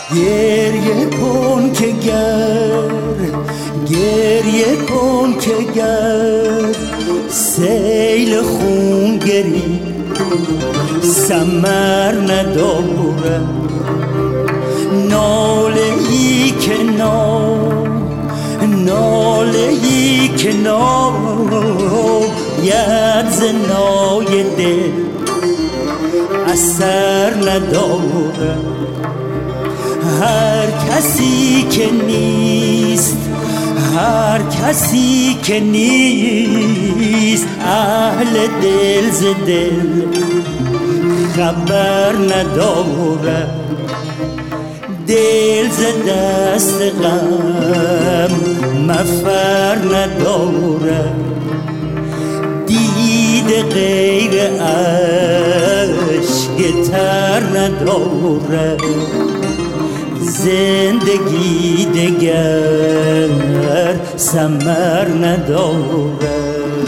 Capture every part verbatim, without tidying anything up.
گریه کن که گر گریه کن که گر سیل خون گری ثمر نداره، ناله ای که نا ناله ای که نا ید زنای دل اثر نداره. هر کسی که نیست هر کسی که نیست اهل دل ز دل خبر نداره. دل ز دست غم مفر نداره، دید غیر عشق تر نداره. زندگی دگر ثمر نداره.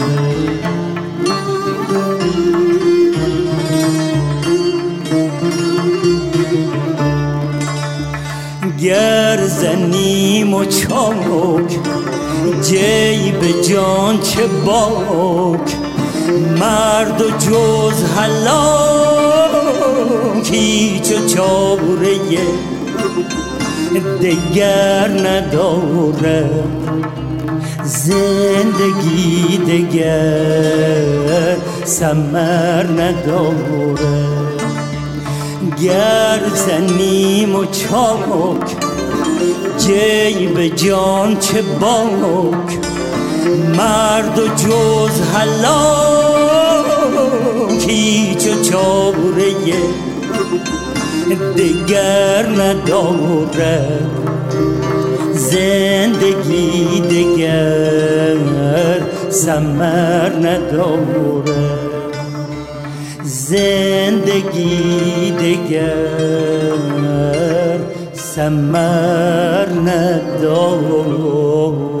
گر زنیم و چاک جیب جان چه باک، مرد و جز هلاک هیچ و چاره دگر نداره. زندگی دگر ثمر نداره. گر زنیم و چاک جیب جان چه باک، مرد و جز هلاک هیچ و چاره دگر نداره. زندگی دگر ثمر نداره. زندگی دگر ثمر نداره.